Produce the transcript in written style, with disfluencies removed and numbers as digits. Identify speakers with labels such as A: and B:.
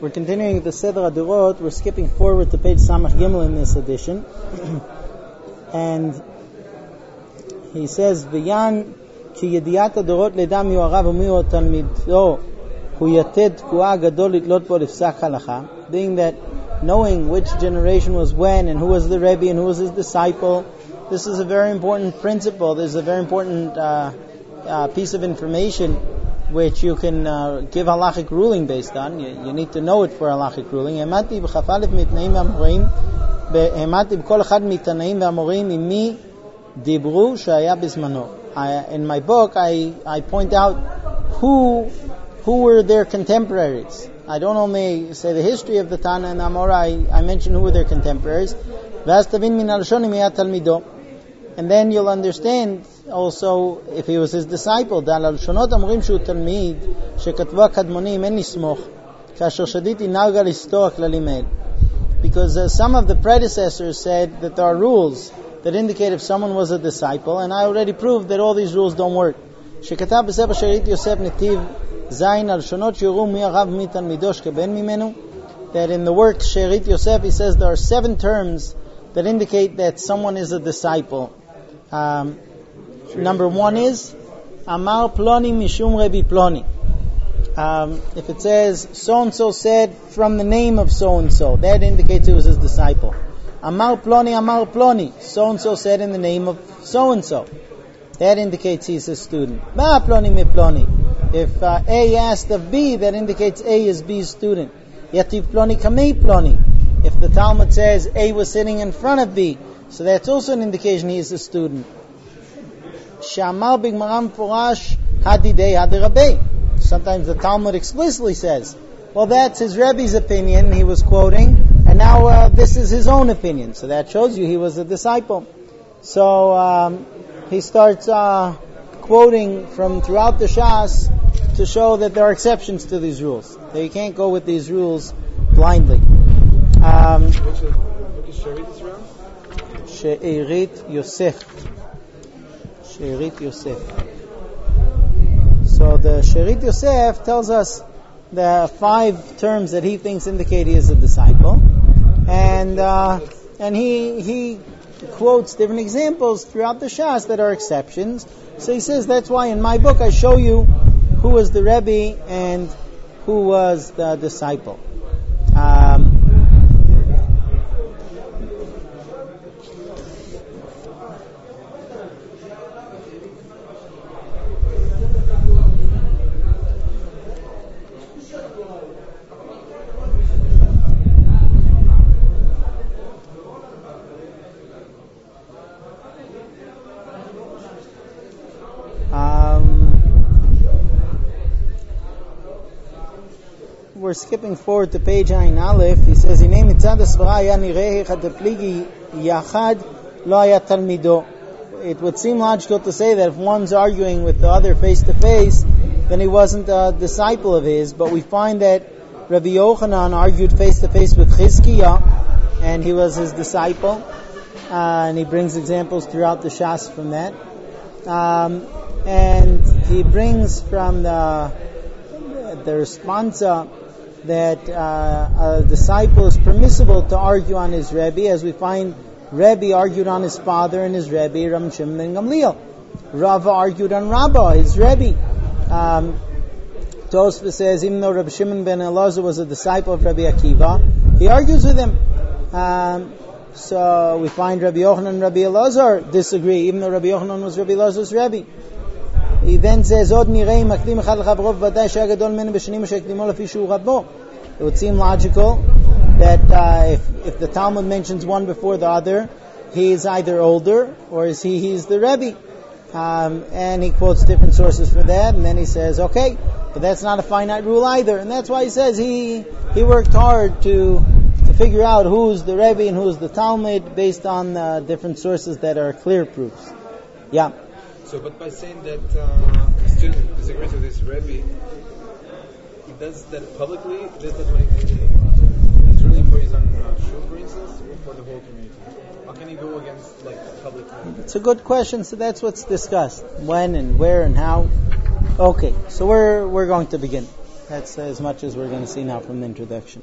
A: We're continuing the Seder Adurot. We're skipping forward to page Samach Gimel in this edition. And he says, V'yan ki yediyat Adurot ledam yu harav u'miyu talmido hu yated tku'a gadol litlot po lifsak halacha. Being that knowing which generation was when and who was the Rebbe and who was his disciple, this is a very important principle. This is a very important piece of information which you can give halachic ruling based on. You need to know it for halachic ruling. Emati b'chafalef mitnaim v'amorim, emati b'kol echad mitnaim v'amorim imi dibru shaya bizmano. In my book, I point out who were their contemporaries. I don't only say the history of the Tana and Amora, I mention who were their contemporaries. V'az tavin min al-shonim miyat talmido. And then you'll understand also if he was his disciple. Because some of the predecessors said that there are rules that indicate if someone was a disciple, and I already proved that all these rules don't work. That in the work Sherit Yosef, he says there are 7 terms that indicate that someone is a disciple. Number 1 is Amar Ploni Mishum Rebbe Ploni. If it says so-and-so said from the name of so-and-so, that indicates he was his disciple. Amar Ploni, so-and-so said in the name of so-and-so, that indicates he's a student. Ma Ploni mi Ploni. If A asked of B, that indicates A is B's student. Yativ Ploni Kamei Ploni. If the Talmud says A was sitting in front of B, so that's also an indication he is a student. Shamar b'gmaram furash hadidei hadirabei. Sometimes the Talmud explicitly says, well, that's his Rebbe's opinion he was quoting, and now this is his own opinion. So that shows you he was a disciple. So he starts quoting from throughout the Shas to show that there are exceptions to these rules. That you can't go with these rules blindly. She'erit Yosef. She'erit Yosef. So the She'erit Yosef tells us the 5 terms that he thinks indicate he is a disciple, and he quotes different examples throughout the Shas that are exceptions. So he says that's why in my book I show you who was the Rebbe and who was the disciple. We're skipping forward to page Ayin Aleph. He says, "Hinei mitzad hasvara haya nireh hadapligi yachad lo haya talmido." It would seem logical to say that if one's arguing with the other face to face, then he wasn't a disciple of his. But we find that Rabbi Yochanan argued face to face with Chizkiah, and he was his disciple. And he brings examples throughout the Shas from that. And he brings from the responsa that a disciple is permissible to argue on his Rebbe, as we find Rebbe argued on his father and his Rebbe, Ram Shimon ben Gamliel. Rava argued on Rabbah, his Rebbe. Tosfos says, even though Rabbi Shimon ben Elazar was a disciple of Rabbi Akiva, he argues with him. So we find Rabbi Yochanan and Rabbi Elazar disagree, even though Rabbi Yochanan was Rabbi Elazar's Rebbe. He then says, it would seem logical that if the Talmud mentions one before the other, he is either older or he's the Rebbe. And he quotes different sources for that, and then he says, okay, but that's not a finite rule either. And that's why he says he worked hard to figure out who's the Rebbe and who's the Talmud based on different sources that are clear proofs. Yeah.
B: So, but by saying that a student disagrees with his Rebbe, he does that publicly? Does that when he's really for his own shul, for instance, or for the whole community? How can he go against public?
A: It's a good question. So that's what's discussed: when and where and how. Okay, so we're going to begin. That's as much as we're going to see now from the introduction.